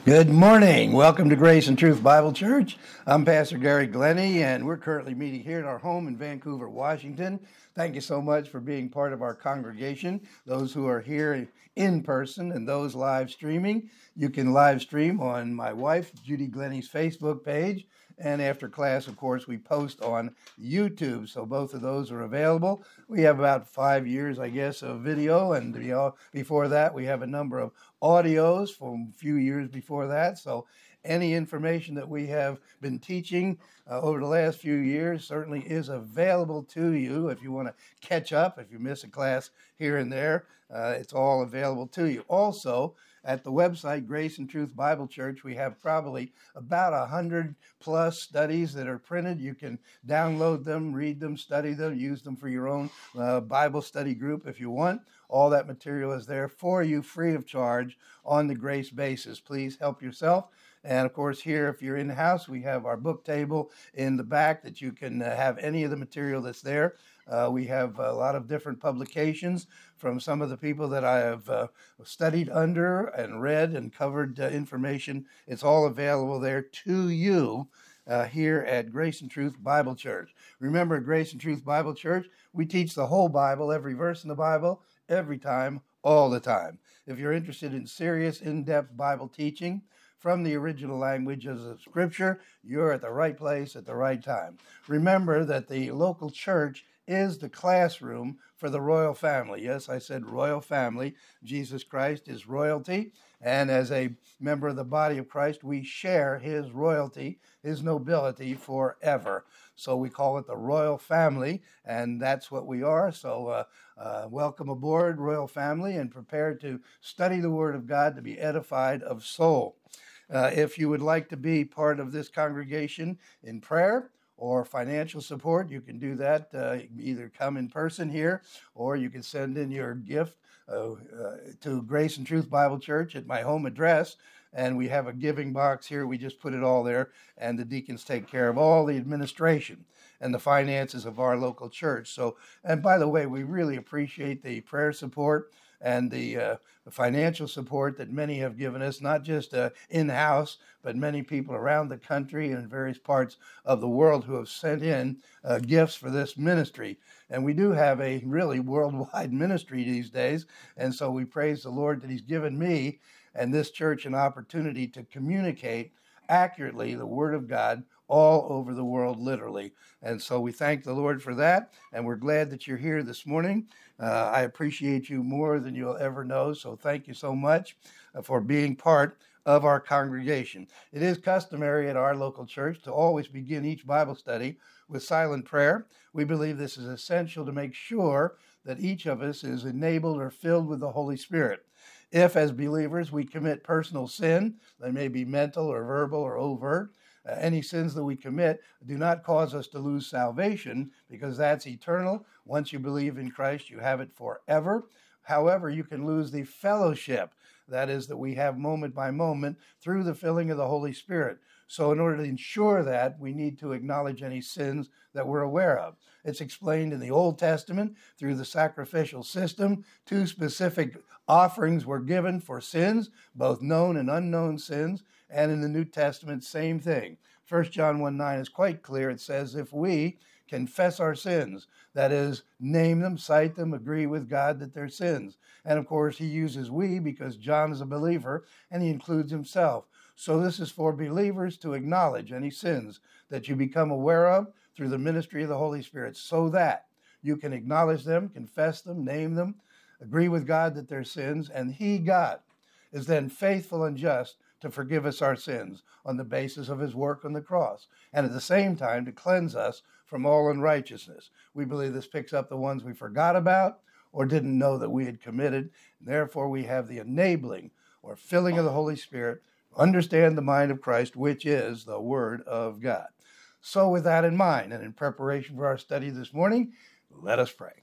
Good morning. Welcome to Grace and Truth Bible Church. I'm Pastor Gary Glennie, and we're currently meeting here at our home in Vancouver, Washington. Thank you so much for being part of our congregation. Those who are here in person and those live streaming, you can live stream on my wife, Judy Glennie's Facebook page. And after class, of course, we post on YouTube. So both of those are available. We have about 5 years, I guess, of video. And before that, we have a number of audios from a few years before that. So any information that we have been teaching over the last few years certainly is available to you. If you want to catch up, if you miss a class here and there, it's all available to you. Also, at the website, Grace and Truth Bible Church, we have probably about 100 plus studies that are printed. You can download them, read them, study them, use them for your own Bible study group if you want. All that material is there for you free of charge on the grace basis. Please help yourself. And of course, here, if you're in the house, we have our book table in the back that you can have any of the material that's there. We have a lot of different publications from some of the people that I have studied under and read and covered information. It's all available there to you here at Grace and Truth Bible Church. Remember, at Grace and Truth Bible Church, we teach the whole Bible, every verse in the Bible, every time, all the time. If you're interested in serious, in-depth Bible teaching from the original languages of Scripture, you're at the right place at the right time. Remember that the local church is the classroom for the royal family. Yes, I said royal family. Jesus Christ is royalty. And as a member of the body of Christ, we share his royalty, his nobility forever. So we call it the royal family, and that's what we are. So welcome aboard, royal family, and prepare to study the Word of God to be edified of soul. If you would like to be part of this congregation in prayer or financial support, you can do that. Either come in person here, or you can send in your gift to Grace and Truth Bible Church at my home address. And we have a giving box here. We just put it all there, and the deacons take care of all the administration and the finances of our local church. So, and by the way, we really appreciate the prayer support and the financial support that many have given us, not just in-house, but many people around the country and in various parts of the world who have sent in gifts for this ministry. And we do have a really worldwide ministry these days, and so we praise the Lord that he's given me and this church an opportunity to communicate accurately the Word of God all over the world, literally. And so we thank the Lord for that, and we're glad that you're here this morning. I appreciate you more than you'll ever know, so thank you so much for being part of our congregation. It is customary at our local church to always begin each Bible study with silent prayer. We believe this is essential to make sure that each of us is enabled or filled with the Holy Spirit. If, as believers, we commit personal sin, that may be mental or verbal or overt, any sins that we commit do not cause us to lose salvation, because that's eternal. Once you believe in Christ, you have it forever. However, you can lose the fellowship, that is, that we have moment by moment through the filling of the Holy Spirit. So in order to ensure that, we need to acknowledge any sins that we're aware of. It's explained in the Old Testament through the sacrificial system. 2 specific offerings were given for sins, both known and unknown sins. And in the New Testament, same thing. 1 John 1:9 is quite clear. It says, if we confess our sins, that is, name them, cite them, agree with God that they're sins. And of course, he uses we because John is a believer and he includes himself. So this is for believers to acknowledge any sins that you become aware of through the ministry of the Holy Spirit, so that you can acknowledge them, confess them, name them, agree with God that they're sins, and he, God, is then faithful and just to forgive us our sins on the basis of his work on the cross, and at the same time to cleanse us from all unrighteousness. We believe this picks up the ones we forgot about or didn't know that we had committed. Therefore, we have the enabling or filling of the Holy Spirit to understand the mind of Christ, which is the Word of God. So with that in mind, and in preparation for our study this morning, let us pray.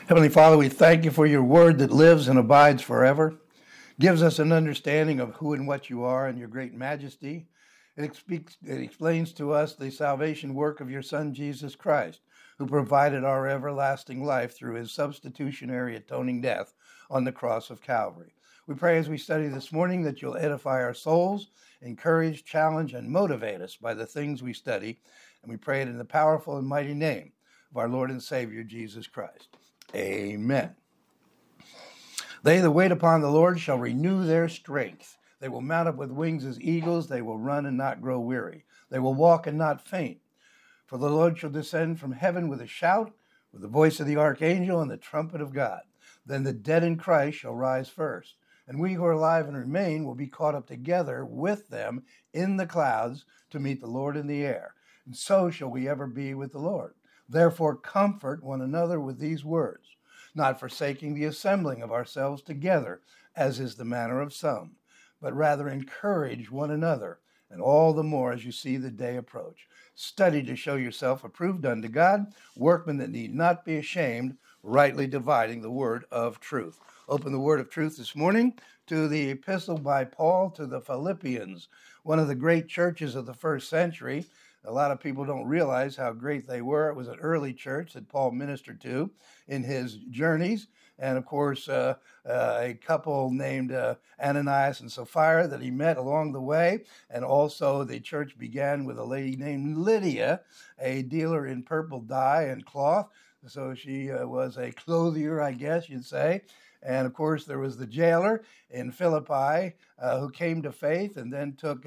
Heavenly Father, we thank you for your word that lives and abides forever, gives us an understanding of who and what you are and your great majesty. It explains to us the salvation work of your Son, Jesus Christ, who provided our everlasting life through his substitutionary atoning death on the cross of Calvary. We pray as we study this morning that you'll edify our souls, encourage, challenge, and motivate us by the things we study. And we pray it in the powerful and mighty name of our Lord and Savior, Jesus Christ. Amen. They that wait upon the Lord shall renew their strength. They will mount up with wings as eagles. They will run and not grow weary. They will walk and not faint. For the Lord shall descend from heaven with a shout, with the voice of the archangel and the trumpet of God. Then the dead in Christ shall rise first. And we who are alive and remain will be caught up together with them in the clouds to meet the Lord in the air. And so shall we ever be with the Lord. Therefore comfort one another with these words, not forsaking the assembling of ourselves together, as is the manner of some, but rather encourage one another, and all the more as you see the day approach. Study to show yourself approved unto God, workmen that need not be ashamed, rightly dividing the word of truth. Open the word of truth this morning to the epistle by Paul to the Philippians, one of the great churches of the first century. A lot of people don't realize how great they were. It was an early church that Paul ministered to in his journeys. And of course, a couple named Ananias and Sapphira that he met along the way. And also the church began with a lady named Lydia, a dealer in purple dye and cloth. So she was a clothier, I guess you'd say. And of course, there was the jailer in Philippi who came to faith and then took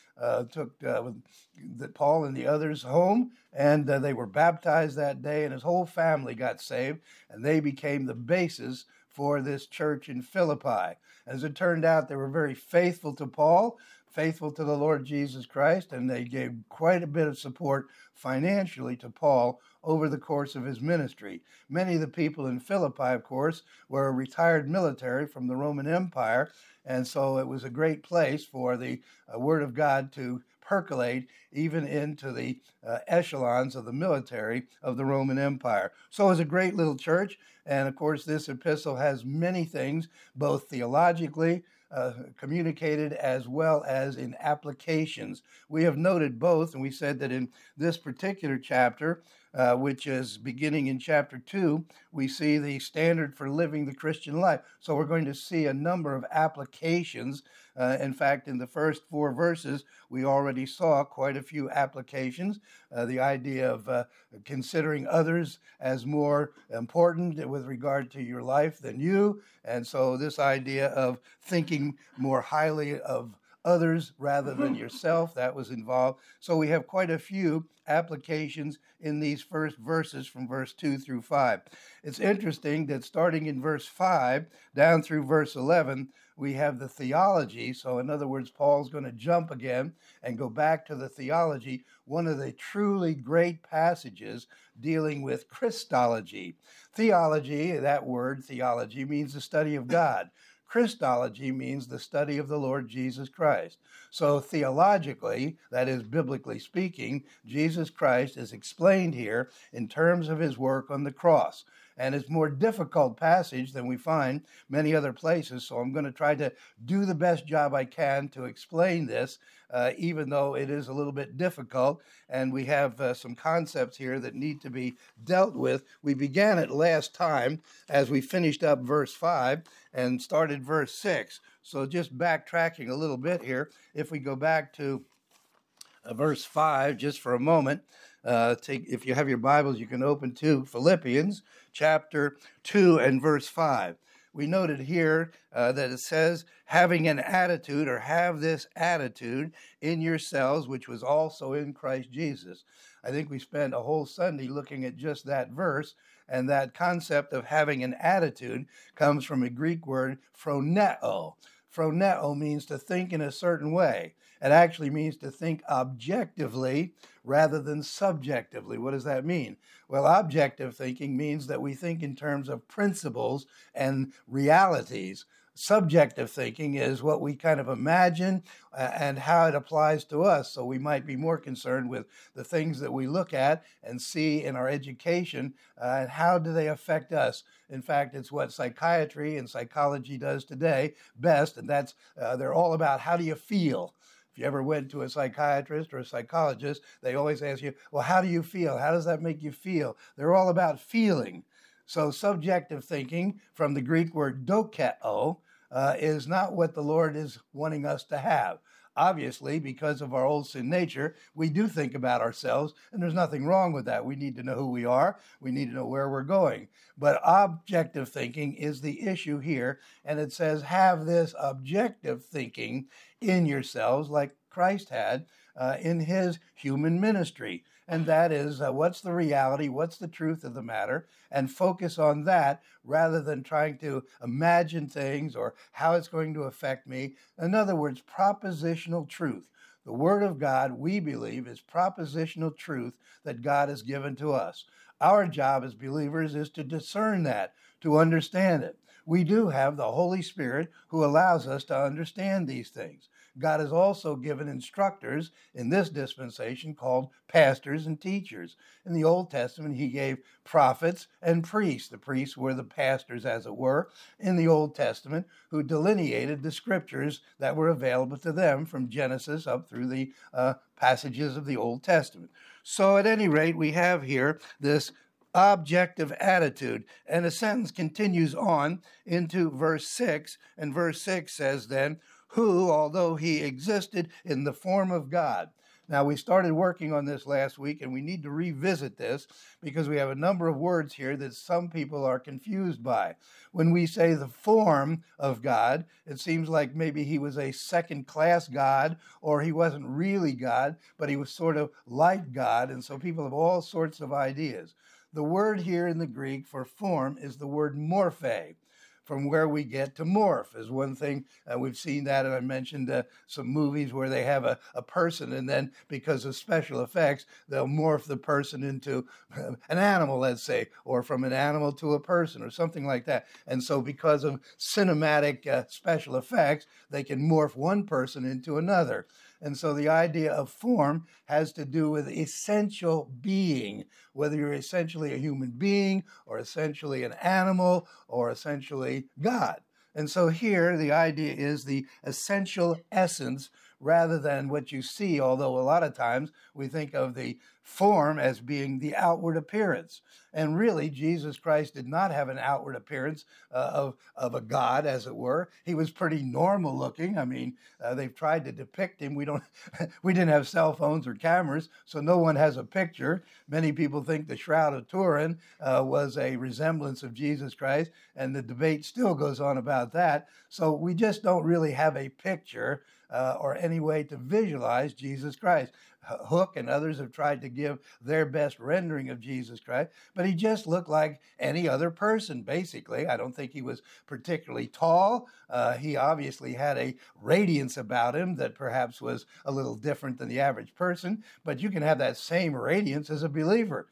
Paul and the others home, and they were baptized that day, and his whole family got saved, and they became the basis for this church in Philippi. As it turned out, they were very faithful to Paul, faithful to the Lord Jesus Christ, and they gave quite a bit of support financially to Paul over the course of his ministry. Many of the people in Philippi, of course, were retired military from the Roman Empire, and so it was a great place for the Word of God to percolate even into the echelons of the military of the Roman Empire. So it was a great little church, and of course this epistle has many things, both theologically, communicated as well as in applications. We have noted both, and we said that in this particular chapter, which is beginning in chapter 2, we see the standard for living the Christian life. So we're going to see a number of applications. In fact, in the first 4 verses, we already saw quite a few applications. The idea of considering others as more important with regard to your life than you. And so this idea of thinking more highly of others rather than yourself, that was involved. So we have quite a few applications in these first verses from verse 2 through 5. It's interesting that starting in verse 5 down through verse 11, we have the theology. So in other words, Paul's going to jump again and go back to the theology, one of the truly great passages dealing with Christology. Theology, that word theology, means the study of God. Christology means the study of the Lord Jesus Christ. So theologically, that is biblically speaking, Jesus Christ is explained here in terms of his work on the cross. And it's a more difficult passage than we find many other places. So I'm going to try to do the best job I can to explain this, even though it is a little bit difficult. And we have some concepts here that need to be dealt with. We began it last time as we finished up verse 5 and started verse 6. So just backtracking a little bit here, if we go back to verse 5 just for a moment, if you have your Bibles, you can open to Philippians chapter 2 and verse 5. We noted here that it says, having an attitude, or have this attitude in yourselves, which was also in Christ Jesus. I think we spent a whole Sunday looking at just that verse, and that concept of having an attitude comes from a Greek word, phroneo. Phroneo means to think in a certain way. It actually means to think objectively rather than subjectively. What does that mean? Well, objective thinking means that we think in terms of principles and realities. Subjective thinking is what we kind of imagine and how it applies to us. So we might be more concerned with the things that we look at and see in our education and how do they affect us. In fact, it's what psychiatry and psychology does today best, and that's they're all about how do you feel. If you ever went to a psychiatrist or a psychologist, they always ask you, well, how do you feel? How does that make you feel? They're all about feeling. So subjective thinking, from the Greek word dokeo, is not what the Lord is wanting us to have. Obviously, because of our old sin nature, we do think about ourselves, and there's nothing wrong with that. We need to know who we are. We need to know where we're going. But objective thinking is the issue here, and it says, have this objective thinking in yourselves like Christ had in his human ministry. And that is, what's the reality, what's the truth of the matter, and focus on that rather than trying to imagine things or how it's going to affect me. In other words, propositional truth. The Word of God, we believe, is propositional truth that God has given to us. Our job as believers is to discern that, to understand it. We do have the Holy Spirit who allows us to understand these things. God has also given instructors in this dispensation called pastors and teachers. In the Old Testament, he gave prophets and priests. The priests were the pastors, as it were, in the Old Testament, who delineated the scriptures that were available to them from Genesis up through the passages of the Old Testament. So at any rate, we have here this objective attitude. And the sentence continues on into verse 6, and verse 6 says then, who, although he existed in the form of God. Now, we started working on this last week, and we need to revisit this because we have a number of words here that some people are confused by. When we say the form of God, it seems like maybe he was a second-class God, or he wasn't really God, but he was sort of like God, and so people have all sorts of ideas. The word here in the Greek for form is the word morphe, from where we get to morph is one thing. We've seen that, and I mentioned some movies where they have a person, and then because of special effects, they'll morph the person into an animal, let's say, or from an animal to a person, or something like that. And so because of cinematic special effects, they can morph one person into another. And so the idea of form has to do with essential being, whether you're essentially a human being or essentially an animal or essentially God. And so here the idea is the essential essence rather than what you see, although a lot of times we think of the form as being the outward appearance. And really, Jesus Christ did not have an outward appearance of a God, as it were. He was pretty normal looking. I mean, they've tried to depict him. We didn't have cell phones or cameras, so no one has a picture. Many people think the Shroud of Turin was a resemblance of Jesus Christ, and the debate still goes on about that. So we just don't really have a picture or any way to visualize Jesus Christ. Hook and others have tried to give their best rendering of Jesus Christ, but he just looked like any other person, basically. I don't think he was particularly tall. He obviously had a radiance about him that perhaps was a little different than the average person, but you can have that same radiance as a believer.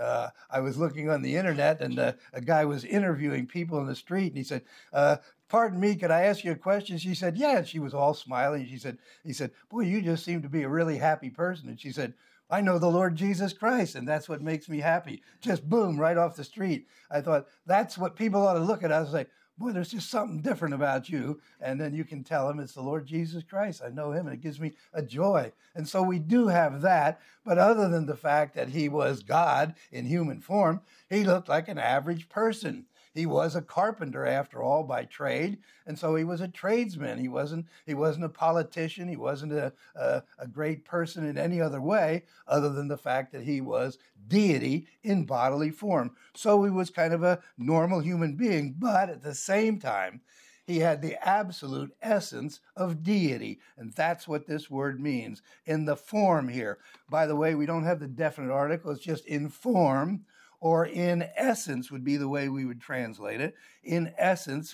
I was looking on the internet, and a guy was interviewing people in the street, and he said, pardon me, could I ask you a question? She said, yeah. And she was all smiling. He said, boy, you just seem to be a really happy person. And she said, I know the Lord Jesus Christ, and that's what makes me happy. Just boom, right off the street. I thought, that's what people ought to look at us and say, boy, there's just something different about you. And then you can tell them it's the Lord Jesus Christ. I know him, and it gives me a joy. And so we do have that. But other than the fact that he was God in human form, he looked like an average person. He was a carpenter, after all, by trade, and so he was a tradesman. He wasn't a politician. He wasn't a great person in any other way, other than the fact that he was deity in bodily form. So he was kind of a normal human being, but at the same time, he had the absolute essence of deity, and that's what this word means in the form here. By the way, we don't have the definite article. It's just in form, or in essence would be the way we would translate it. In essence,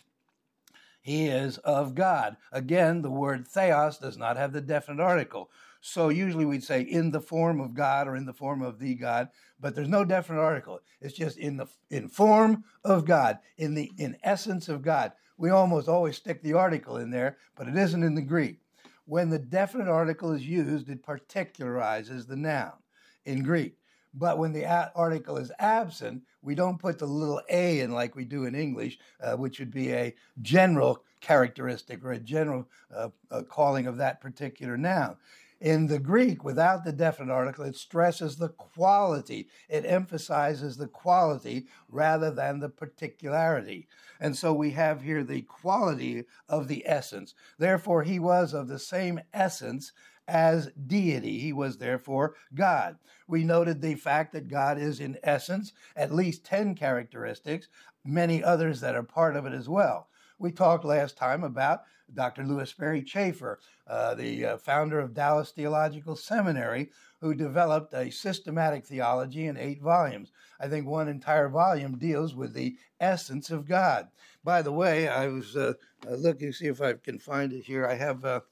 he is of God. Again, the word theos does not have the definite article. So usually we'd say in the form of God or in the form of the God, but there's no definite article. It's just in form of God, in essence of God, we almost always stick the article in there, but it isn't in the Greek. When the definite article is used, it particularizes the noun in Greek. But when the article is absent, we don't put the little a in like we do in English, which would be a general characteristic or a general calling of that particular noun. In the Greek, without the definite article, it stresses the quality. It emphasizes the quality rather than the particularity. And so we have here the quality of the essence. Therefore, he was of the same essence as deity. He was therefore God. We noted the fact that God is in essence at least 10 characteristics, many others that are part of it as well. We talked last time about Dr. Louis Sperry Chafer, the founder of Dallas Theological Seminary, who developed a systematic theology in 8 volumes. I think one entire volume deals with the essence of God. By the way, I was looking to see if I can find it here. I have,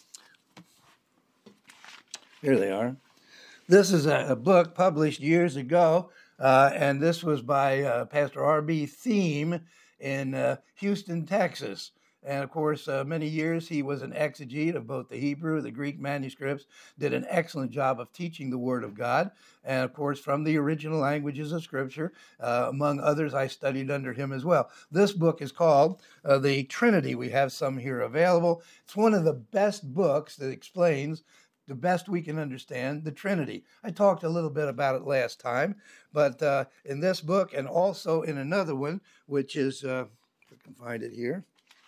here they are. This is a book published years ago, and this was by Pastor R.B. Thiem in Houston, Texas. And of course, many years he was an exegete of both the Hebrew and the Greek manuscripts, did an excellent job of teaching the Word of God. And of course, from the original languages of Scripture, among others, I studied under him as well. This book is called The Trinity. We have some here available. It's one of the best books that explains the best we can understand the Trinity. I talked a little bit about it last time, but in this book and also in another one, which is, if I can find it here,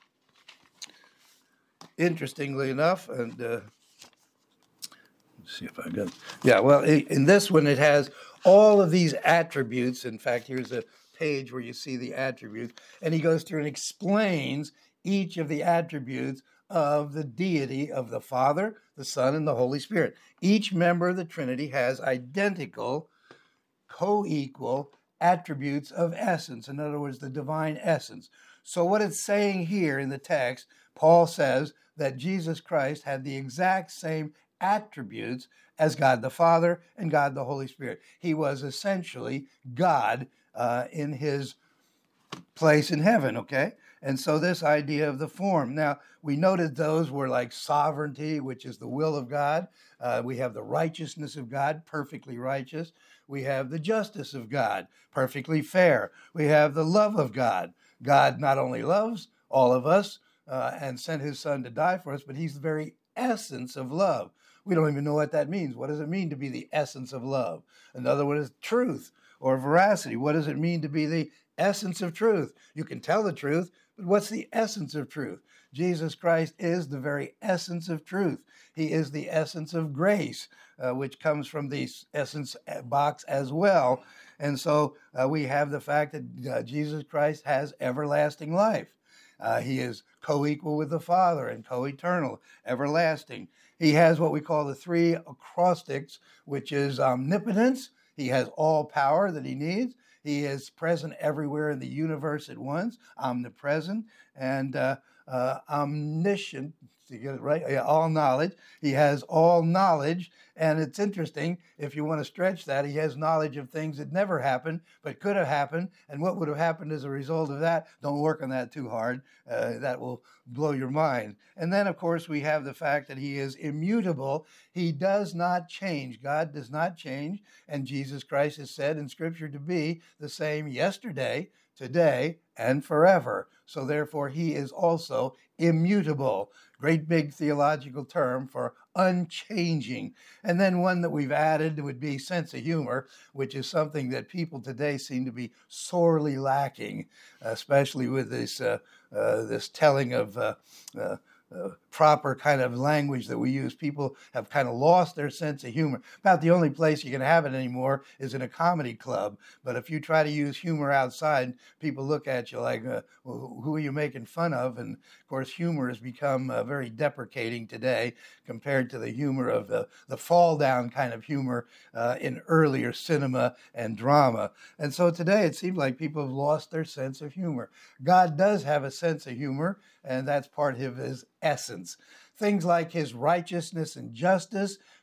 interestingly enough, and let's see if I got, yeah, well, in this one, it has all of these attributes. In fact, here's a page where you see the attributes, and he goes through and explains each of the attributes of the deity of the Father, the Son, and the Holy Spirit. Each member of the Trinity has identical, co-equal attributes of essence. In other words, the divine essence. So what it's saying here in the text, Paul says that Jesus Christ had the exact same attributes as God the Father and God the Holy Spirit. He was essentially God in his place in heaven, okay? And so this idea of the form. Now, we noted those were like sovereignty, which is the will of God. We have the righteousness of God, perfectly righteous. We have the justice of God, perfectly fair. We have the love of God. God not only loves all of us and sent his son to die for us, but he's the very essence of love. We don't even know what that means. What does it mean to be the essence of love? Another one is truth or veracity. What does it mean to be the essence of truth? You can tell the truth, but what's the essence of truth? Jesus Christ is the very essence of truth. He is the essence of grace, which comes from the essence box as well. And so we have the fact that Jesus Christ has everlasting life. He is co-equal with the Father and co-eternal, everlasting. He has what we call the 3 acrostics, which is omnipotence. He has all power that he needs. He is present everywhere in the universe at once, omnipresent, and omniscient, to get it right, all knowledge. He has all knowledge, and it's interesting, if you want to stretch that, he has knowledge of things that never happened, but could have happened, and what would have happened as a result of that. Don't work on that too hard. That will blow your mind. And then, of course, we have the fact that he is immutable. He does not change. God does not change, and Jesus Christ is said in Scripture to be the same yesterday, today, and forever. So therefore, he is also immutable. Great big theological term for unchanging. And then one that we've added would be sense of humor, which is something that people today seem to be sorely lacking, especially with this this telling of proper kind of language that we use. People have kind of lost their sense of humor. About the only place you can have it anymore is in a comedy club. But if you try to use humor outside, people look at you like, well, who are you making fun of? And of course, humor has become very deprecating today compared to the humor of the fall down kind of humor in earlier cinema and drama. And so today it seems like people have lost their sense of humor. God does have a sense of humor, and that's part of his essence. Things like his righteousness and justice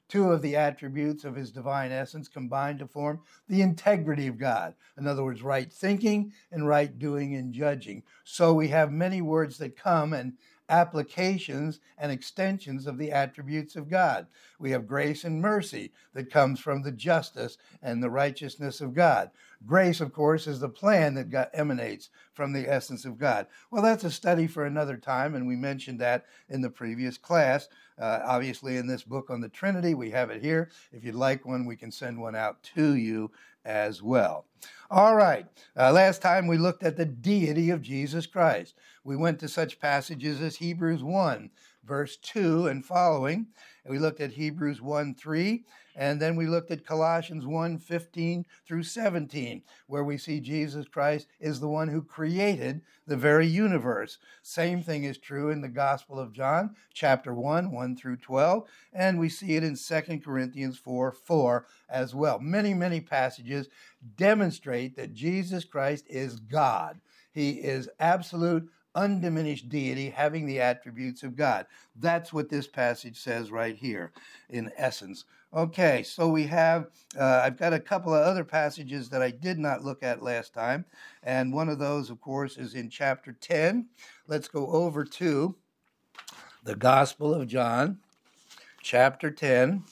Two of the attributes of his divine essence combine to form the integrity of God. In other words, right thinking and right doing and judging. So we have many words that come and applications and extensions of the attributes of God. We have grace and mercy that comes from the justice and the righteousness of God. Grace, of course, is the plan that God emanates from the essence of God. Well, that's a study for another time, and we mentioned that in the previous class. Obviously, in this book on the Trinity, we have it here. If you'd like one, we can send one out to you as well. All right. Last time we looked at the deity of Jesus Christ. We went to such passages as Hebrews 1, verse 2 and following. We looked at Hebrews 1:3, and then we looked at Colossians 1:15 through 17, where we see Jesus Christ is the one who created the very universe. Same thing is true in the Gospel of John, chapter 1 through 12, and we see it in 2 Corinthians 4:4 as well. Many, many passages demonstrate that Jesus Christ is God. He is absolute, undiminished deity having the attributes of God. That's what this passage says right here in essence. Okay, so we have, I've got a couple of other passages that I did not look at last time, and one of those, of course, is in chapter 10. Let's go over to the Gospel of John, chapter 10.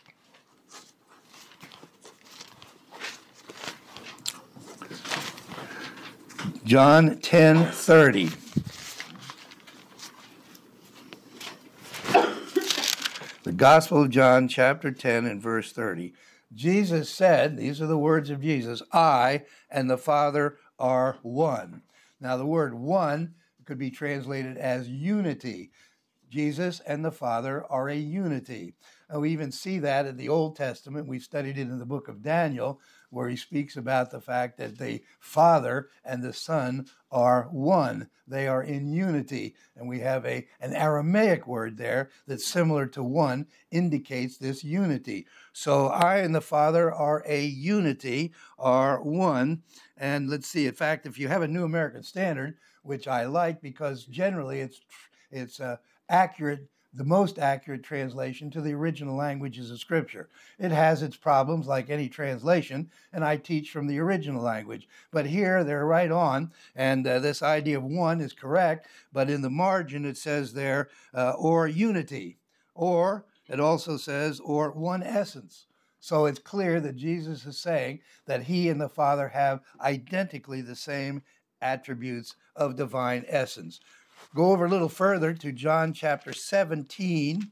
John 10:30. The Gospel of John, chapter 10 and verse 30. Jesus said, these are the words of Jesus, I and the Father are one. Now, the word one could be translated as unity. Jesus and the Father are a unity. And we even see that in the Old Testament. We studied it in the book of Daniel, where he speaks about the fact that the Father and the Son are one. They are in unity. And we have an Aramaic word there that's similar to one, indicates this unity. So I and the Father are a unity, are one. And let's see, in fact, if you have a New American Standard, which I like because generally it's accurate, the most accurate translation to the original languages of Scripture. It has its problems like any translation, and I teach from the original language. But here they're right on, and this idea of one is correct, but in the margin it says there, or unity, or it also says, or one essence. So it's clear that Jesus is saying that he and the Father have identically the same attributes of divine essence. Go over a little further to John chapter 17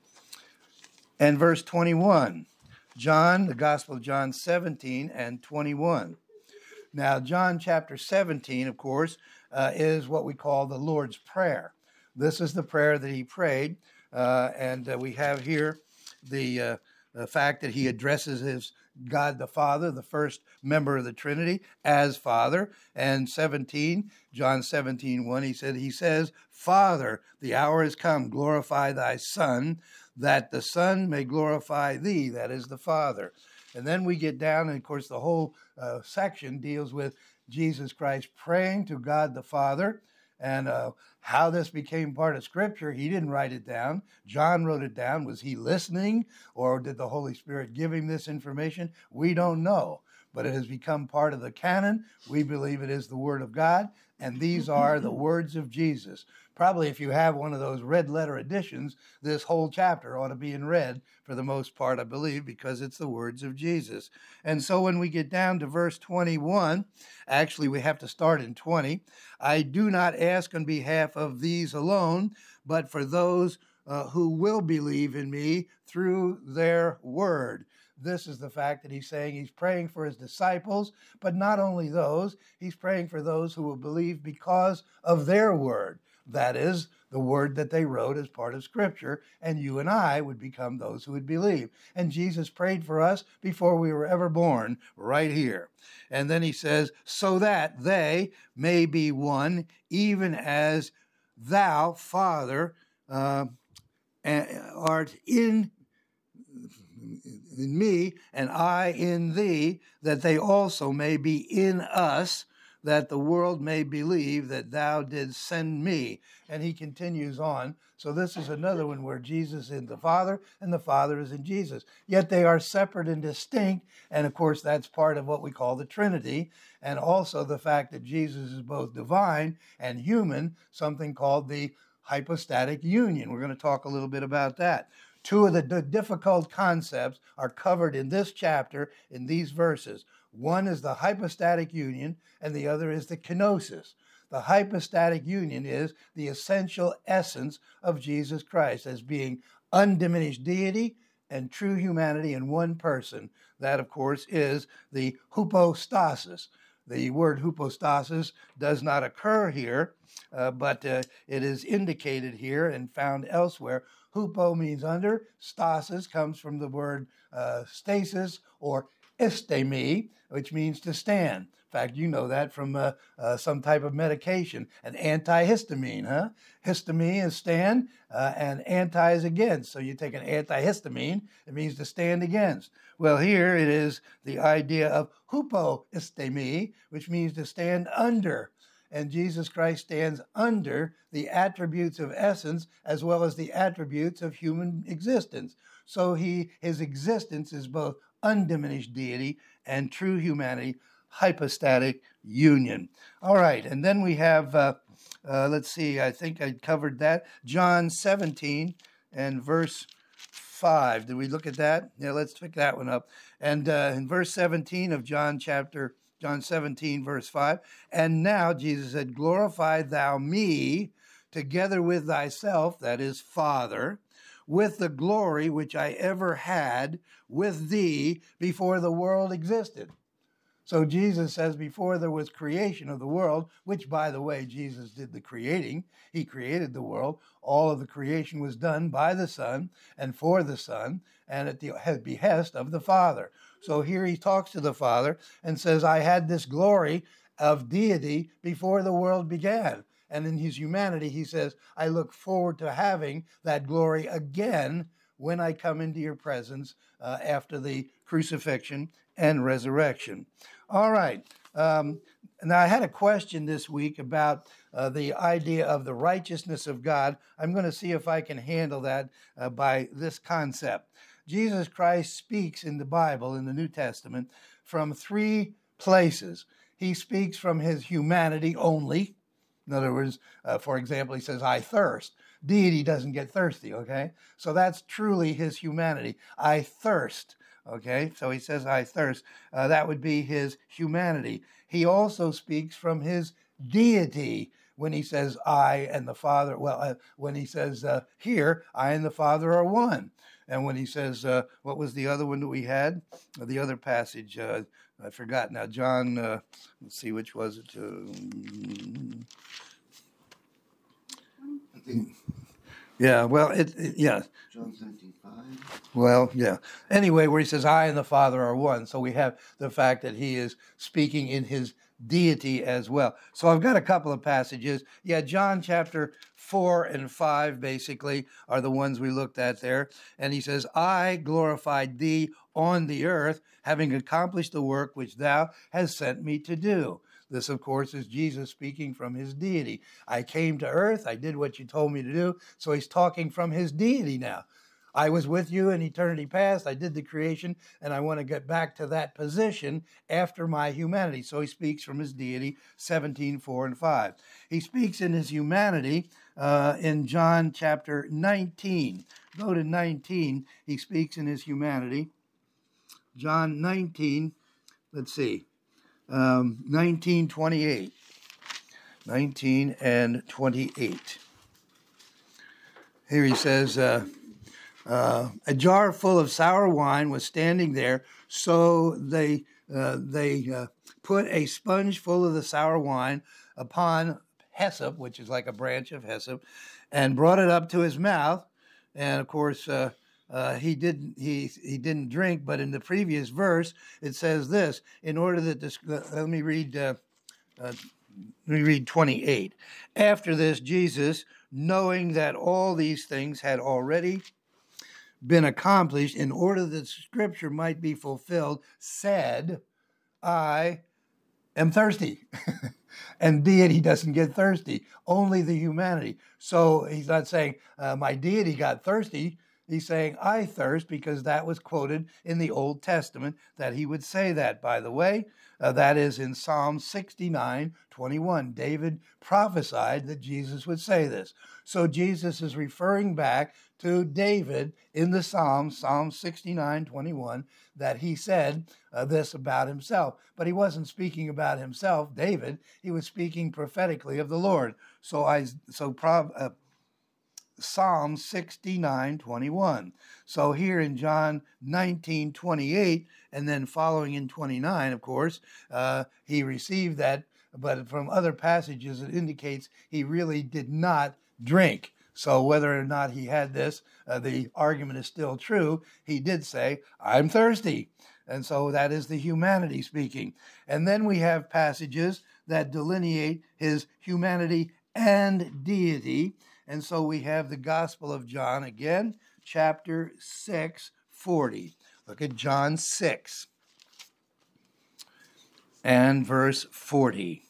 and verse 21. John, the Gospel of John 17 and 21. Now, John chapter 17, of course, is what we call the Lord's Prayer. This is the prayer that he prayed, and we have here the fact that he addresses his God the Father, the first member of the Trinity, as Father. And 17, John 17:1, he says, Father, the hour has come, glorify thy Son, that the Son may glorify thee, that is the Father. And then we get down, and of course the whole section deals with Jesus Christ praying to God the Father. And how this became part of Scripture, he didn't write it down. John wrote it down. Was he listening, or did the Holy Spirit give him this information? We don't know. But it has become part of the canon. We believe it is the Word of God, and these are the words of Jesus. Probably if you have one of those red letter editions, this whole chapter ought to be in red for the most part, I believe, because it's the words of Jesus. And so when we get down to verse 21, actually we have to start in 20. I do not ask on behalf of these alone, but for those who will believe in me through their word. This is the fact that he's saying he's praying for his disciples, but not only those, he's praying for those who will believe because of their word. That is, the word that they wrote as part of Scripture, and you and I would become those who would believe. And Jesus prayed for us before we were ever born, right here. And then he says, so that they may be one, even as thou, Father, art in me, and I in thee, that they also may be in us, that the world may believe that thou didst send me. And he continues on. So this is another one where Jesus is in the Father and the Father is in Jesus. Yet they are separate and distinct. And of course, that's part of what we call the Trinity. And also the fact that Jesus is both divine and human, something called the hypostatic union. We're going to talk a little bit about that. Two of the difficult concepts are covered in this chapter, in these verses. One is the hypostatic union, and the other is the kenosis. The hypostatic union is the essential essence of Jesus Christ as being undiminished deity and true humanity in one person. That, of course, is the hypostasis. The word hypostasis does not occur here, but it is indicated here and found elsewhere. Hupo means under. Stasis comes from the word stasis or istemi, which means to stand. In fact, you know that from some type of medication, an antihistamine, huh? Histamine is stand, and anti is against. So you take an antihistamine, it means to stand against. Well, here it is the idea of hypoistemi, which means to stand under. And Jesus Christ stands under the attributes of essence as well as the attributes of human existence. So his existence is both undiminished deity and true humanity, hypostatic union. All right, and then we have, let's see, I think I covered that. John 17 and verse 5. Did we look at that? Yeah, let's pick that one up. And in verse 17 of John 17, verse 5, and now, Jesus said, glorify thou me together with thyself, that is, Father, with the glory which I ever had with thee before the world existed. So Jesus says before there was creation of the world, which, by the way, Jesus did the creating. He created the world. All of the creation was done by the Son and for the Son and at the behest of the Father. So here he talks to the Father and says, I had this glory of deity before the world began. And in his humanity, he says, I look forward to having that glory again when I come into your presence after the crucifixion and resurrection. All right. Now, I had a question this week about the idea of the righteousness of God. I'm going to see if I can handle that by this concept. Jesus Christ speaks in the Bible, in the New Testament, from three places. He speaks from his humanity only. In other words, for example, he says, I thirst. Deity doesn't get thirsty, okay? So that's truly his humanity. I thirst, okay? So he says, I thirst. That would be his humanity. He also speaks from his deity when he says, I and the Father. Well, when he says here, I and the Father are one. And when he says, what was the other one that we had? The other passage, I forgot now. John, let's see, which was it? Yeah, well, yeah. John 17:5. Well, yeah. Anyway, where he says, I and the Father are one. So we have the fact that he is speaking in his deity as well. So I've got a couple of passages. Yeah, John chapter 4 and 5 basically are the ones we looked at there. And he says, I glorified thee on the earth, having accomplished the work which thou hast sent me to do. This, of course, is Jesus speaking from his deity. I came to earth. I did what you told me to do. So he's talking from his deity now. I was with you in eternity past. I did the creation, and I want to get back to that position after my humanity. So he speaks from his deity, 17:4 and 5. He speaks in his humanity in John chapter 19. Go to 19. He speaks in his humanity. John 19, let's see, 19:28. 19 and 28. Here he says, a jar full of sour wine was standing there, so they put a sponge full of the sour wine upon hyssop, which is like a branch of hyssop, and brought it up to his mouth. And of course, he didn't drink. But in the previous verse, it says this: in order that this, let me read 28. After this, Jesus, knowing that all these things had already been accomplished in order that Scripture might be fulfilled, said, I am thirsty. And deity doesn't get thirsty, only the humanity. So he's not saying my deity got thirsty. He's saying I thirst, because that was quoted in the Old Testament that he would say that, by the way. That is in Psalm 69:21. David prophesied that Jesus would say this. So Jesus is referring back to David in the Psalm 69:21, that he said this about himself. But he wasn't speaking about himself, David. He was speaking prophetically of the Lord. Psalm 69:21. So here in John 19:28, and then following in 29, of course, he received that. But from other passages, it indicates he really did not drink. So whether or not he had this, the argument is still true. He did say, I'm thirsty. And so that is the humanity speaking. And then we have passages that delineate his humanity and deity. And so we have the Gospel of John again, chapter 6:40. Look at John 6 and verse 40.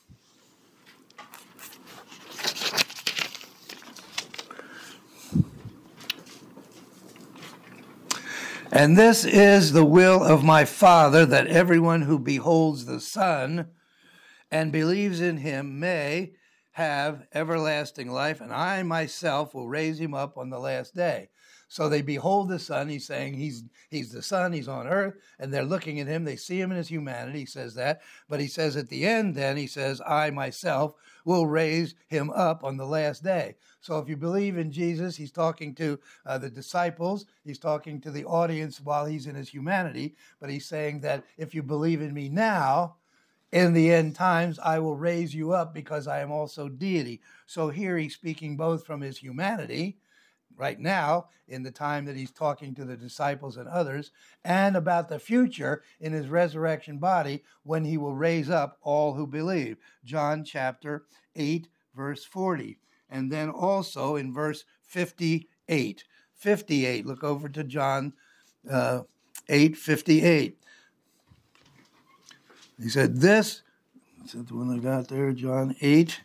And this is the will of my Father, that everyone who beholds the Son and believes in him may have everlasting life, and I myself will raise him up on the last day. So they behold the Son. He's saying he's the Son, he's on earth, and they're looking at him. They see him in his humanity. He says that. But he says at the end then, he says, I myself will raise him up on the last day. So if you believe in Jesus, he's talking to the disciples. He's talking to the audience while he's in his humanity. But he's saying that if you believe in me now, in the end times, I will raise you up, because I am also deity. So here he's speaking both from his humanity, right now, in the time that he's talking to the disciples and others, and about the future in his resurrection body, when he will raise up all who believe. John chapter 8, verse 40. And then also in verse 58. 58, look over to John 8:58. He said, this, is that the one I got there? John 8.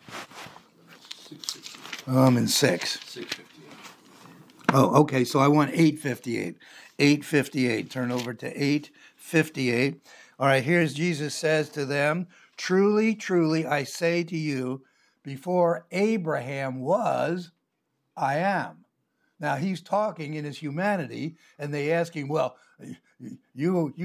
I'm in 6. 6:58. Oh, okay, so I want 8:58. 8:58. Turn over to 8:58. All right, here's Jesus says to them, truly, truly, I say to you, before Abraham was, I am. Now he's talking in his humanity, and they ask him, well, you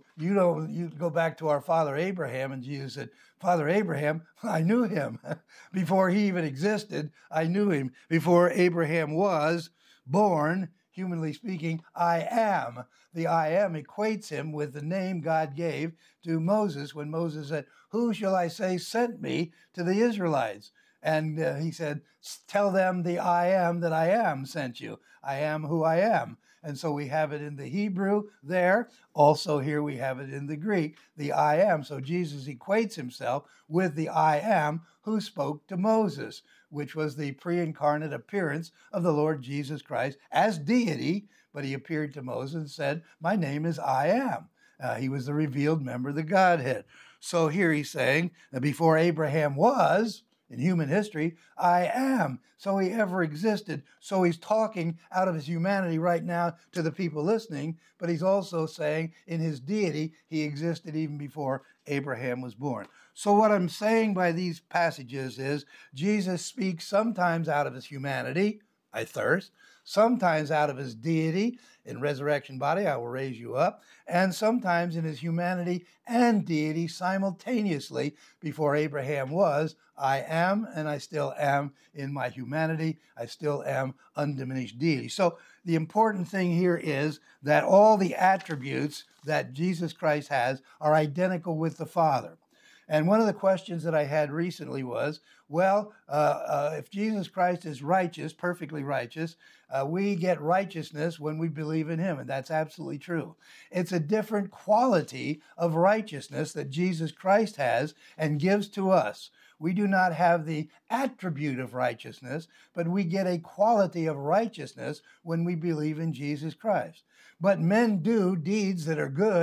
go back to our father Abraham, and Jesus said, Father Abraham, I knew him. Before he even existed, I knew him. Before Abraham was born, humanly speaking, I am. The I am equates him with the name God gave to Moses when Moses said, who shall I say sent me to the Israelites? And he said, tell them the I am that I am sent you. I am who I am. And so we have it in the Hebrew there. Also here we have it in the Greek, the I am. So Jesus equates himself with the I am who spoke to Moses, which was the pre-incarnate appearance of the Lord Jesus Christ as deity. But he appeared to Moses and said, my name is I am. He was the revealed member of the Godhead. So here he's saying that before Abraham was, in human history, I am. So he ever existed. So he's talking out of his humanity right now to the people listening, but he's also saying in his deity, he existed even before Abraham was born. So what I'm saying by these passages is Jesus speaks sometimes out of his humanity, I thirst, sometimes out of his deity, in resurrection body, I will raise you up, and sometimes in his humanity and deity simultaneously. Before Abraham was, I am, and I still am in my humanity. I still am undiminished deity. So the important thing here is that all the attributes that Jesus Christ has are identical with the Father. And one of the questions that I had recently was, well, if Jesus Christ is righteous, perfectly righteous, we get righteousness when we believe in him. And that's absolutely true. It's a different quality of righteousness that Jesus Christ has and gives to us. We do not have the attribute of righteousness, but we get a quality of righteousness when we believe in Jesus Christ. But men do deeds that are good,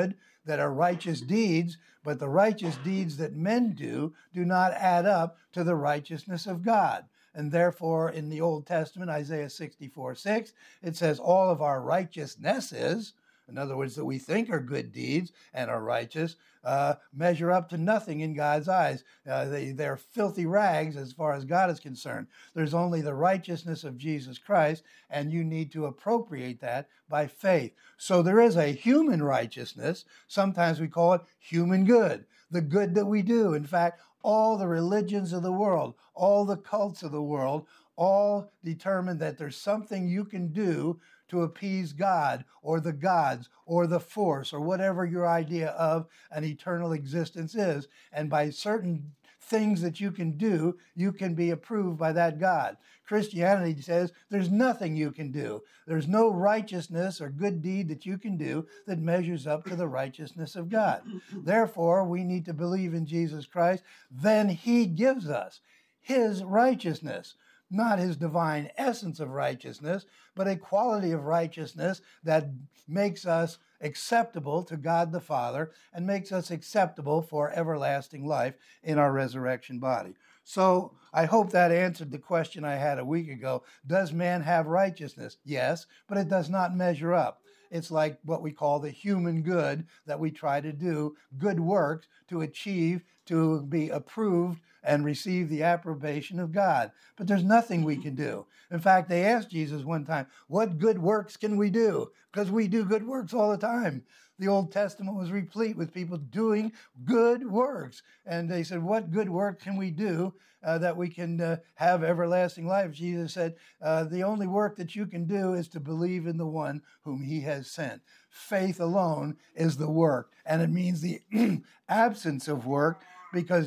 that are righteous deeds, but the righteous deeds that men do not add up to the righteousness of God. And therefore, in the Old Testament, Isaiah 64:6, it says all of our righteousnesses, in other words, that we think are good deeds and are righteous, measure up to nothing in God's eyes. They're filthy rags as far as God is concerned. There's only the righteousness of Jesus Christ, and you need to appropriate that by faith. So there is a human righteousness. Sometimes we call it human good, the good that we do. In fact, all the religions of the world, all the cults of the world, all determine that there's something you can do to appease God or the gods or the force or whatever your idea of an eternal existence is. And by certain things that you can do, you can be approved by that God. Christianity says there's nothing you can do. There's no righteousness or good deed that you can do that measures up to the righteousness of God. Therefore, we need to believe in Jesus Christ. Then he gives us his righteousness. Not his divine essence of righteousness, but a quality of righteousness that makes us acceptable to God the Father and makes us acceptable for everlasting life in our resurrection body. So I hope that answered the question I had a week ago. Does man have righteousness? Yes, but it does not measure up. It's like what we call the human good that we try to do, good works to achieve, to be approved and receive the approbation of God. But there's nothing we can do. In fact, they asked Jesus one time, what good works can we do? Because we do good works all the time. The Old Testament was replete with people doing good works. And they said, what good work can we do that we can have everlasting life? Jesus said, the only work that you can do is to believe in the one whom he has sent. Faith alone is the work. And it means the absence of work because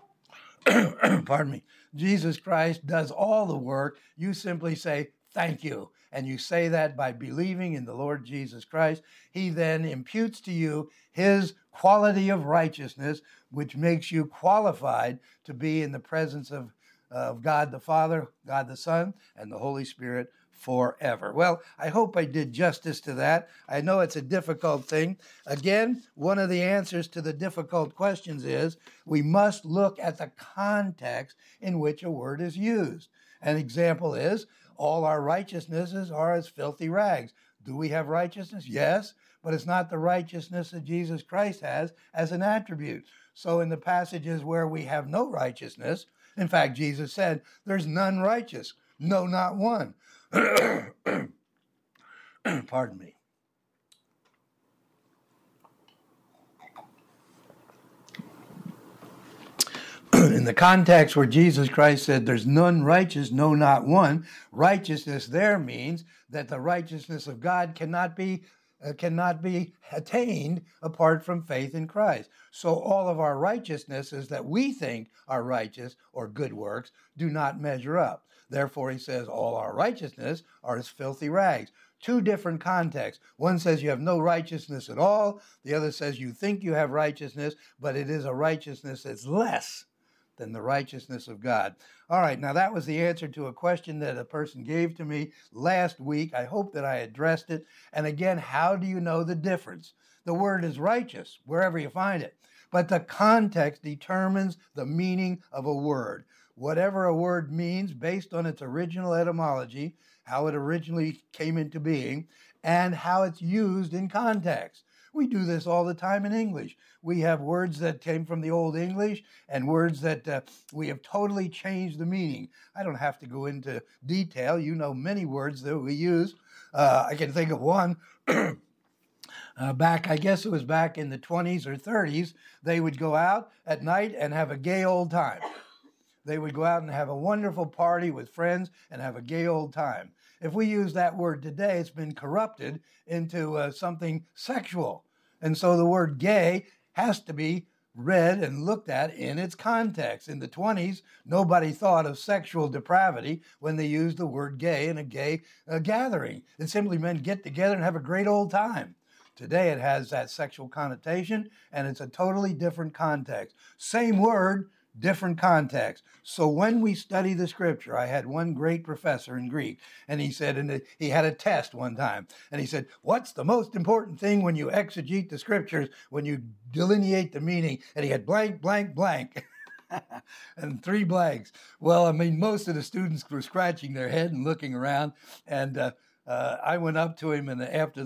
pardon me, Jesus Christ does all the work. You simply say, thank you. And you say that by believing in the Lord Jesus Christ. He then imputes to you his quality of righteousness, which makes you qualified to be in the presence of God the Father, God the Son, and the Holy Spirit forever. Well, I hope I did justice to that. I know it's a difficult thing. Again, one of the answers to the difficult questions is we must look at the context in which a word is used. An example is, all our righteousnesses are as filthy rags. Do we have righteousness? Yes, but it's not the righteousness that Jesus Christ has as an attribute. So in the passages where we have no righteousness, in fact, Jesus said, there's none righteous, no, not one. Pardon me. In the context where Jesus Christ said there's none righteous, no, not one, righteousness there means that the righteousness of God cannot be attained apart from faith in Christ. So all of our righteousnesses that we think are righteous or good works do not measure up. Therefore, he says all our righteousness are as filthy rags. Two different contexts. One says you have no righteousness at all. The other says you think you have righteousness, but it is a righteousness that's less than the righteousness of God. All right, now that was the answer to a question that a person gave to me last week. I hope that I addressed it. And again, how do you know the difference? The word is righteous, wherever you find it. But the context determines the meaning of a word. Whatever a word means based on its original etymology, how it originally came into being, and how it's used in context. We do this all the time in English. We have words that came from the Old English and words that we have totally changed the meaning. I don't have to go into detail. You know many words that we use. I can think of one. I guess it was back in the 20s or 30s, they would go out at night and have a gay old time. They would go out and have a wonderful party with friends and have a gay old time. If we use that word today, it's been corrupted into something sexual. And so the word gay has to be read and looked at in its context. In the 20s, nobody thought of sexual depravity when they used the word gay in a gay gathering. It simply meant get together and have a great old time. Today it has that sexual connotation, and it's a totally different context. Same word, different contexts. So when we study the scripture, I had one great professor in Greek, and he said, and he had a test one time, and he said, what's the most important thing when you exegete the scriptures, when you delineate the meaning? And he had blank, blank, blank. And 3 blanks. Well, I mean, most of the students were scratching their head and looking around. And I went up to him, and after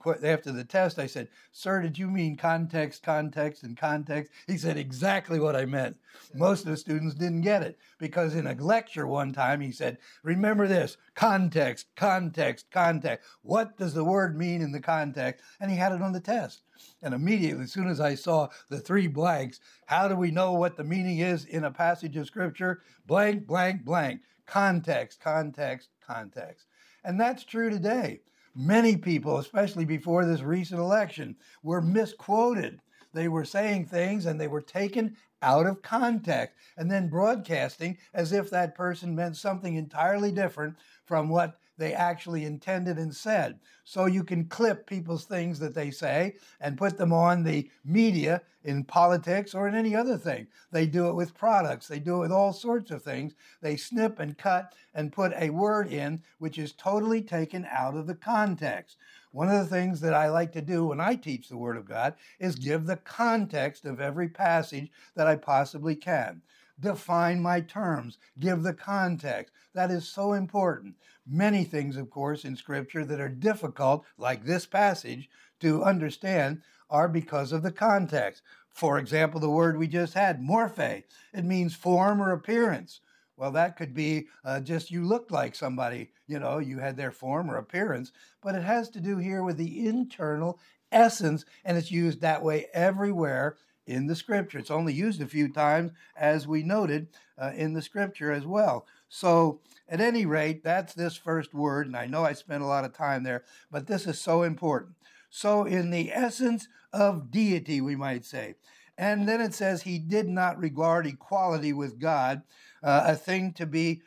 the test, I said, "Sir, did you mean context, context, and context?" He said, "Exactly what I meant." Most of the students didn't get it because in a lecture one time he said, "Remember this, context, context, context. What does the word mean in the context?" And he had it on the test. And immediately, as soon as I saw the 3 blanks, how do we know what the meaning is in a passage of scripture? Blank, blank, blank. Context, context, context. And that's true today. Many people, especially before this recent election, were misquoted. They were saying things and they were taken out of context and then broadcasting as if that person meant something entirely different from what they actually intended and said. So you can clip people's things that they say and put them on the media in politics or in any other thing. They do it with products. They do it with all sorts of things. They snip and cut and put a word in which is totally taken out of the context. One of the things that I like to do when I teach the Word of God is give the context of every passage that I possibly can. Define my terms, give the context. That is so important. Many things, of course, in Scripture that are difficult, like this passage, to understand are because of the context. For example, the word we just had, morphe, it means form or appearance. Well, that could be just you looked like somebody, you had their form or appearance, but it has to do here with the internal essence, and it's used that way everywhere in the scripture. It's only used a few times, as we noted, in the scripture as well. So at any rate, that's this first word, and I know I spent a lot of time there, but this is so important. So in the essence of deity, we might say. And then it says he did not regard equality with God a thing to be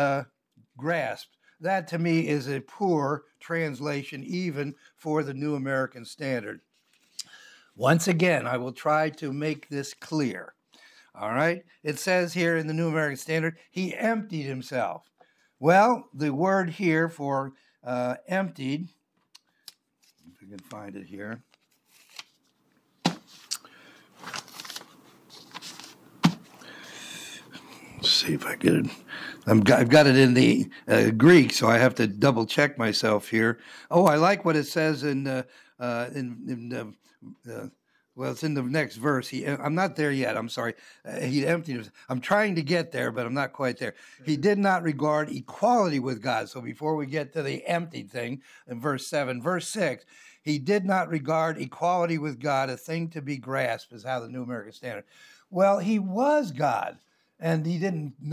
grasped. That to me is a poor translation even for the New American Standard. Once again, I will try to make this clear. All right? It says here in the New American Standard, he emptied himself. Well, the word here for emptied, if we can find it here. Let's see if I get it. I've got it in the Greek, so I have to double check myself here. Oh, I like what it says well, it's in the next verse. I'm not there yet. I'm sorry. He emptied himself. I'm trying to get there, but I'm not quite there. He did not regard equality with God. So before we get to the emptied thing in verse 7, verse 6, he did not regard equality with God a thing to be grasped, is how the New American Standard. Well, he was God. And he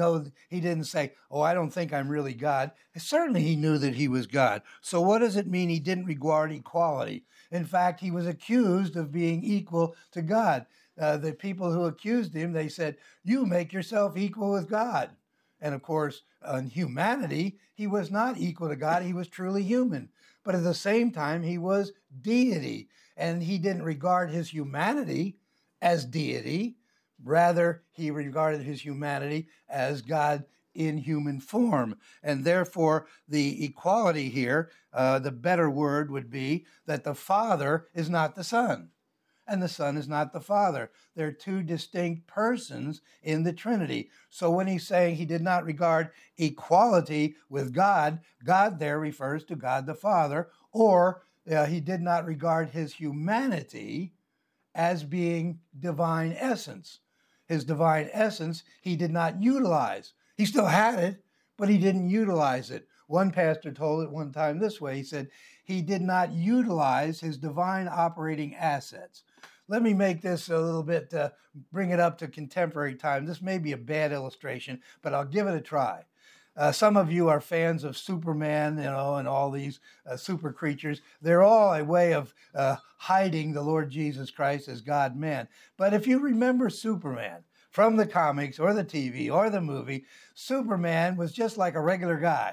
didn't say, oh, I don't think I'm really God. Certainly he knew that he was God. So what does it mean he didn't regard equality? In fact, he was accused of being equal to God. The people who accused him, they said, you make yourself equal with God. And of course, in humanity, he was not equal to God. He was truly human. But at the same time, he was deity. And he didn't regard his humanity as deity. Rather, he regarded his humanity as God in human form. And therefore, the equality here, the better word would be that the Father is not the Son, and the Son is not the Father. They're 2 distinct persons in the Trinity. So when he's saying he did not regard equality with God, God there refers to God the Father, or he did not regard his humanity as being divine essence. His divine essence, he did not utilize. He still had it, but he didn't utilize it. One pastor told it one time this way. He said, he did not utilize his divine operating assets. Let me make this a little bit, bring it up to contemporary time. This may be a bad illustration, but I'll give it a try. Some of you are fans of Superman, and all these super creatures. They're all a way of hiding the Lord Jesus Christ as God-man. But if you remember Superman from the comics or the TV or the movie, Superman was just like a regular guy.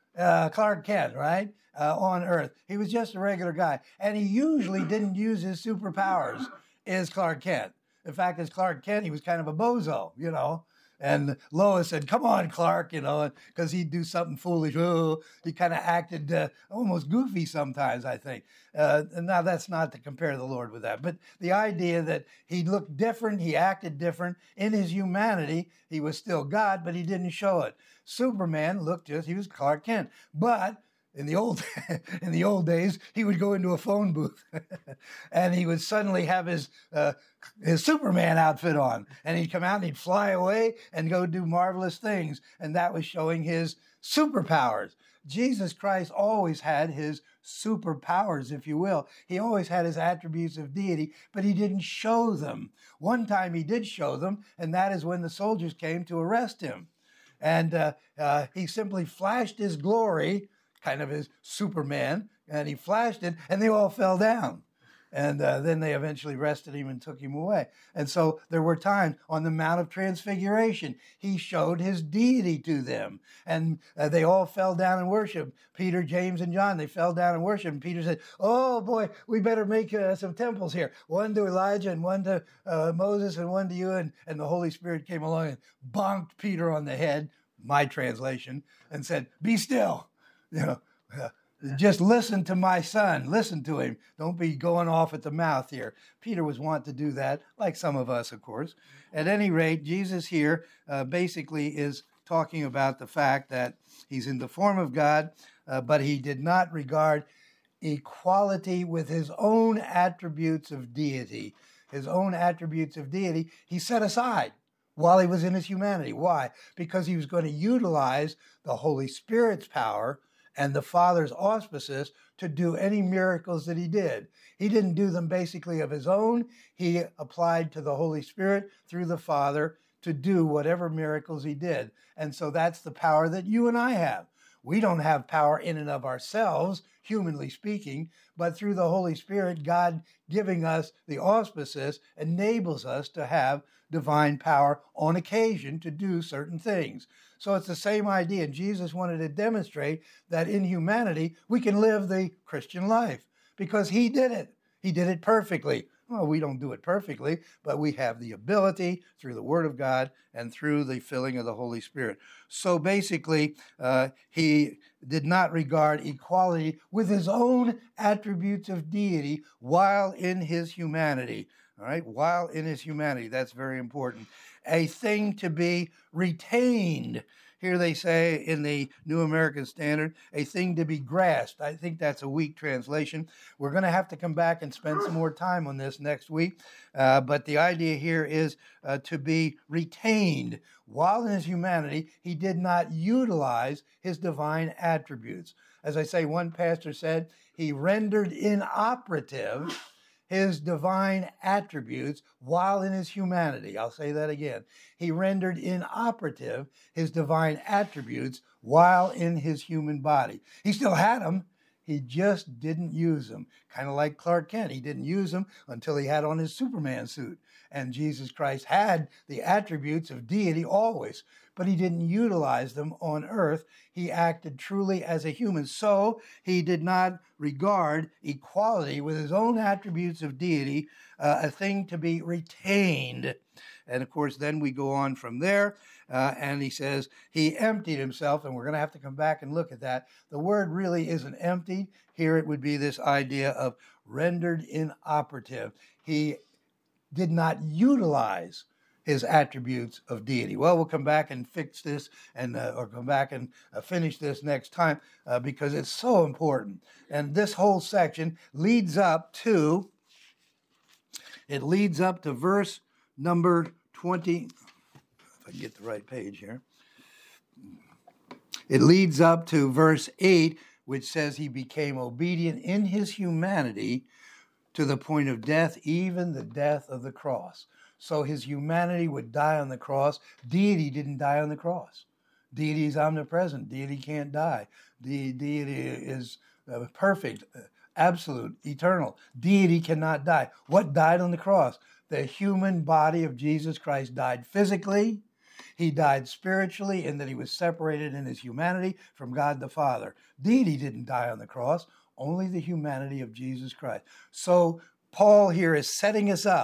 Clark Kent, right? On Earth. He was just a regular guy. And he usually didn't use his superpowers as Clark Kent. In fact, as Clark Kent, he was kind of a bozo, And Lois said, "Come on, Clark," because he'd do something foolish. Oh, he kind of acted almost goofy sometimes, I think. And now that's not to compare the Lord with that, but the idea that he looked different, he acted different in his humanity. He was still God, but he didn't show it. Superman looked he was Clark Kent, but in the old days, he would go into a phone booth and he would suddenly have his Superman outfit on, and he'd come out and he'd fly away and go do marvelous things, and that was showing his superpowers. Jesus Christ always had his superpowers, if you will. He always had his attributes of deity, but he didn't show them. One time he did show them, and that is when the soldiers came to arrest him. And he simply flashed his glory, kind of his Superman, and he flashed it, and they all fell down. And then they eventually arrested him and took him away. And so there were times on the Mount of Transfiguration, he showed his deity to them. And they all fell down and worshiped. Peter, James, and John, they fell down and worshiped. And Peter said, "Oh boy, we better make some temples here. One to Elijah and one to Moses and one to you." And the Holy Spirit came along and bonked Peter on the head, my translation, and said, "Be still." Just listen to my son. Listen to him. Don't be going off at the mouth here. Peter was wont to do that, like some of us, of course. At any rate, Jesus here basically is talking about the fact that he's in the form of God, but he did not regard equality with his own attributes of deity. His own attributes of deity, he set aside while he was in his humanity. Why? Because he was going to utilize the Holy Spirit's power and the Father's auspices to do any miracles that he did. He didn't do them basically of his own. He applied to the Holy Spirit through the Father to do whatever miracles he did. And so that's the power that you and I have. We don't have power in and of ourselves, humanly speaking, but through the Holy Spirit, God giving us the auspices enables us to have divine power on occasion to do certain things. So it's the same idea. Jesus wanted to demonstrate that in humanity, we can live the Christian life because he did it. He did it perfectly. Well, we don't do it perfectly, but we have the ability through the Word of God and through the filling of the Holy Spirit. So basically, he did not regard equality with his own attributes of deity while in his humanity. All right, while in his humanity, that's very important. A thing to be retained. Here they say in the New American Standard, a thing to be grasped. I think that's a weak translation. We're going to have to come back and spend some more time on this next week. But the idea here is to be retained. While in his humanity, he did not utilize his divine attributes. As I say, one pastor said, he rendered inoperative his divine attributes while in his humanity. I'll say that again. He rendered inoperative his divine attributes while in his human body. He still had them. He just didn't use them. Kind of like Clark Kent. He didn't use them until he had on his Superman suit. And Jesus Christ had the attributes of deity always, but he didn't utilize them on earth. He acted truly as a human. So he did not regard equality with his own attributes of deity a thing to be retained. And of course, then we go on from there, and he says he emptied himself, and we're going to have to come back and look at that. The word really isn't emptied. Here it would be this idea of rendered inoperative. He did not utilize his attributes of deity. Well, we'll come back and fix this and or come back and finish this next time because it's so important. And this whole section leads up to verse number 20. If I can get the right page here. It leads up to verse 8, which says he became obedient in his humanity to the point of death, even the death of the cross. So his humanity would die on the cross. Deity didn't die on the cross. Deity is omnipresent. Deity can't die. Deity is perfect, absolute, eternal. Deity cannot die. What died on the cross? The human body of Jesus Christ died physically. He died spiritually in that he was separated in his humanity from God the Father. Deity didn't die on the cross. Only the humanity of Jesus Christ. So Paul here is setting us up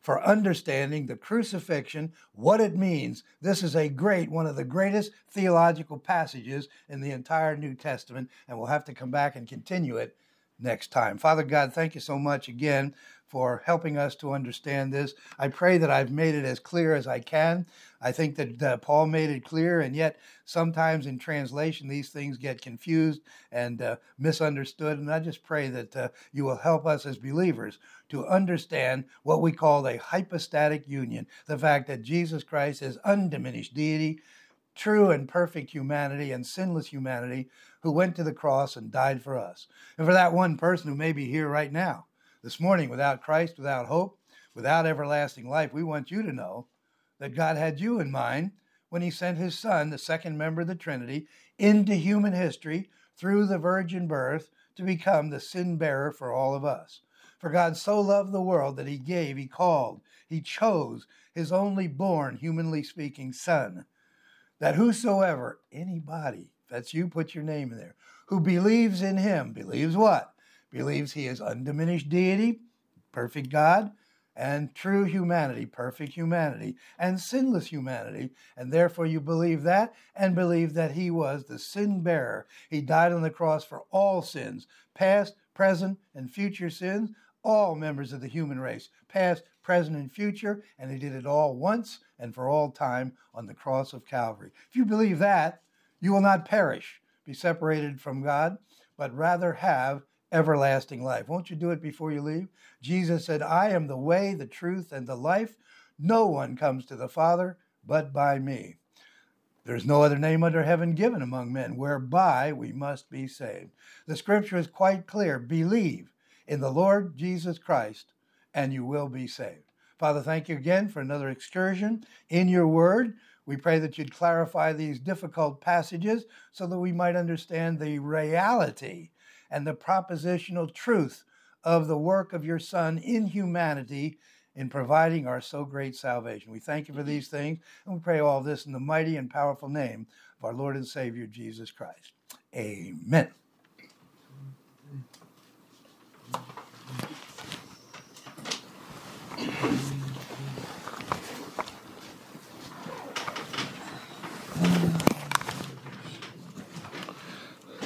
for understanding the crucifixion, what it means. This is one of the greatest theological passages in the entire New Testament, and we'll have to come back and continue it next time. Father God, thank you so much again for helping us to understand this. I pray that I've made it as clear as I can. I think that Paul made it clear, and yet sometimes in translation these things get confused and misunderstood. And I just pray that you will help us as believers to understand what we call a hypostatic union, the fact that Jesus Christ is undiminished deity, true and perfect humanity and sinless humanity, who went to the cross and died for us. And for that one person who may be here right now, this morning, without Christ, without hope, without everlasting life, we want you to know that God had you in mind when he sent his Son, the second member of the Trinity, into human history through the virgin birth to become the sin bearer for all of us. For God so loved the world that he gave, he called, he chose his only born, humanly speaking, Son, that whosoever, anybody, if that's you, put your name in there, who believes in him, believes what? Believes he is undiminished deity, perfect God, and true humanity, perfect humanity, and sinless humanity. And therefore you believe that, and believe that he was the sin bearer. He died on the cross for all sins, past, present, and future sins, all members of the human race, past, present, and future, and he did it all once and for all time on the cross of Calvary. If you believe that, you will not perish, be separated from God, but rather have everlasting life. Won't you do it before you leave? Jesus said, I am the way, the truth, and the life. No one comes to the Father but by me. There's no other name under heaven given among men whereby we must be saved. The scripture is quite clear. Believe in the Lord Jesus Christ, and you will be saved. Father, thank you again for another excursion in your word. We pray that you'd clarify these difficult passages so that we might understand the reality and the propositional truth of the work of your Son in humanity in providing our so great salvation. We thank you for these things, and we pray all this in the mighty and powerful name of our Lord and Savior, Jesus Christ. Amen.